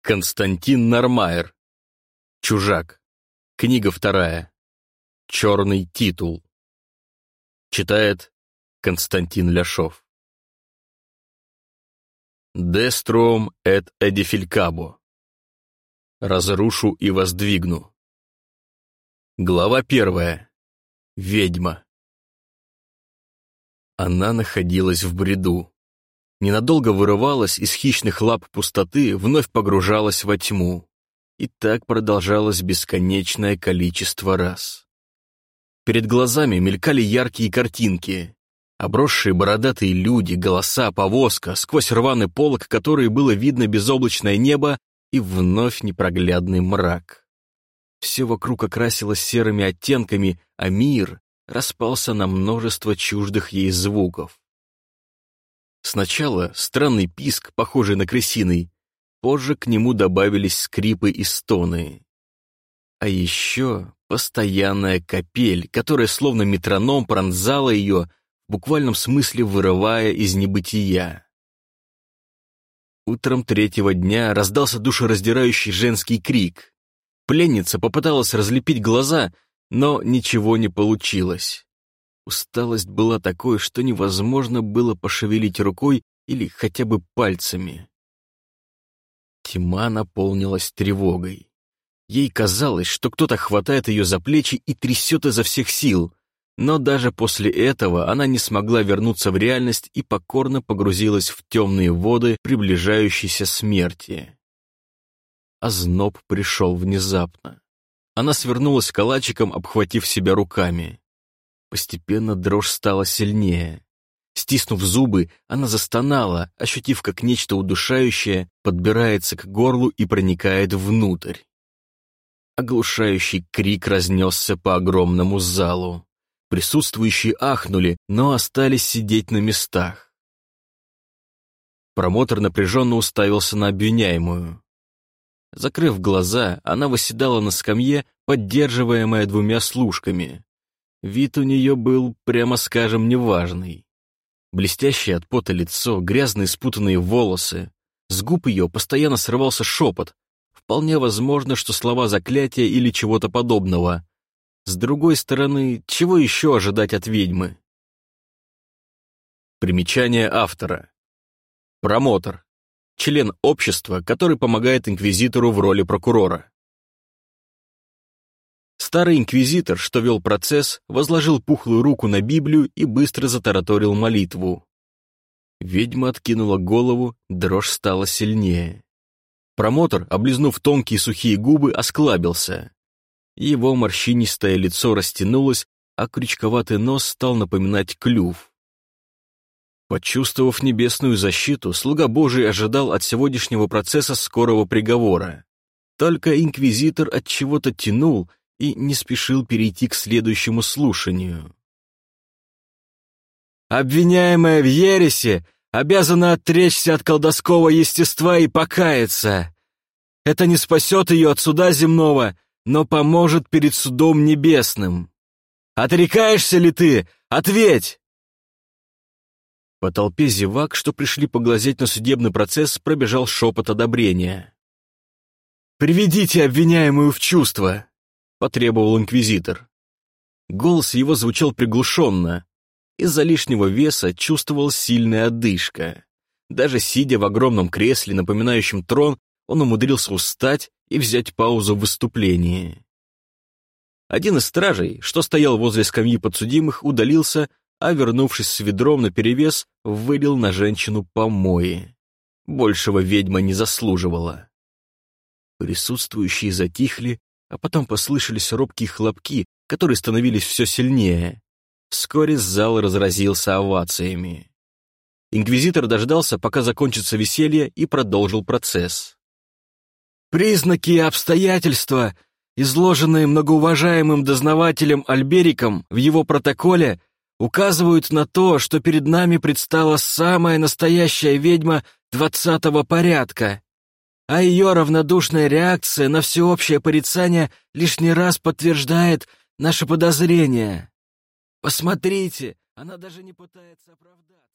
Константин Нормайер. Чужак. Книга 2. Черный титул. Читает Константин Ляшов. Дестром эт эдифилькабо. Разрушу и воздвигну. Глава 1. Ведьма. Она находилась в бреду. Ненадолго вырывалась из хищных лап пустоты, вновь погружалась во тьму. И так продолжалось бесконечное количество раз. Перед глазами мелькали яркие картинки. Обросшие бородатые люди, голоса, повозка, сквозь рваный полог, который было видно безоблачное небо, и вновь непроглядный мрак. Все вокруг окрасилось серыми оттенками, а мир распался на множество чуждых ей звуков. Сначала странный писк, похожий на крысиный, позже к нему добавились скрипы и стоны. А еще постоянная капель, которая словно метроном пронзала ее, в буквальном смысле вырывая из небытия. Утром третьего дня раздался душераздирающий женский крик. Пленница попыталась разлепить глаза, но ничего не получилось. Усталость была такой, что невозможно было пошевелить рукой или хотя бы пальцами. Тьма наполнилась тревогой. Ей казалось, что кто-то хватает ее за плечи и трясет изо всех сил, но даже после этого она не смогла вернуться в реальность и покорно погрузилась в темные воды приближающейся смерти. Озноб пришел внезапно. Она свернулась калачиком, обхватив себя руками. Постепенно дрожь стала сильнее. Стиснув зубы, она застонала, ощутив, как нечто удушающее подбирается к горлу и проникает внутрь. Оглушающий крик разнесся по огромному залу. Присутствующие ахнули, но остались сидеть на местах. Промотор напряженно уставился на обвиняемую. Закрыв глаза, она восседала на скамье, поддерживаемая 2 служками. Вид у нее был, прямо скажем, неважный. Блестящее от пота лицо, грязные спутанные волосы. С губ ее постоянно срывался шепот. Вполне возможно, что слова заклятия или чего-то подобного. С другой стороны, чего еще ожидать от ведьмы? Примечание автора. Промотор. Член общества, который помогает инквизитору в роли прокурора. Старый инквизитор, что вел процесс, возложил пухлую руку на Библию и быстро затараторил молитву. Ведьма откинула голову, дрожь стала сильнее. Промотор, облизнув тонкие сухие губы, осклабился. Его морщинистое лицо растянулось, а крючковатый нос стал напоминать клюв. Почувствовав небесную защиту, слуга Божий ожидал от сегодняшнего процесса скорого приговора. Только инквизитор от чего-то тянул и не спешил перейти к следующему слушанию. «Обвиняемая в ересе обязана отречься от колдовского естества и покаяться. Это не спасет ее от суда земного, но поможет перед судом небесным. Отрекаешься ли ты? Ответь!» По толпе зевак, что пришли поглазеть на судебный процесс, пробежал шепот одобрения. «Приведите обвиняемую в чувство!» — потребовал инквизитор. Голос его звучал приглушенно. Из-за лишнего веса чувствовал сильная одышка. Даже сидя в огромном кресле, напоминающем трон, он умудрился устать и взять паузу в выступлении. Один из стражей, что стоял возле скамьи подсудимых, удалился, а, вернувшись с ведром наперевес, вылил на женщину помои. Большего ведьма не заслуживала. Присутствующие затихли, а потом послышались робкие хлопки, которые становились все сильнее. Вскоре зал разразился овациями. Инквизитор дождался, пока закончится веселье, и продолжил процесс. «Признаки и обстоятельства, изложенные многоуважаемым дознавателем Альбериком в его протоколе, указывают на то, что перед нами предстала самая настоящая ведьма 20-го порядка, а ее равнодушная реакция на всеобщее порицание лишний раз подтверждает наши подозрения. Посмотрите, она даже не пытается оправдаться».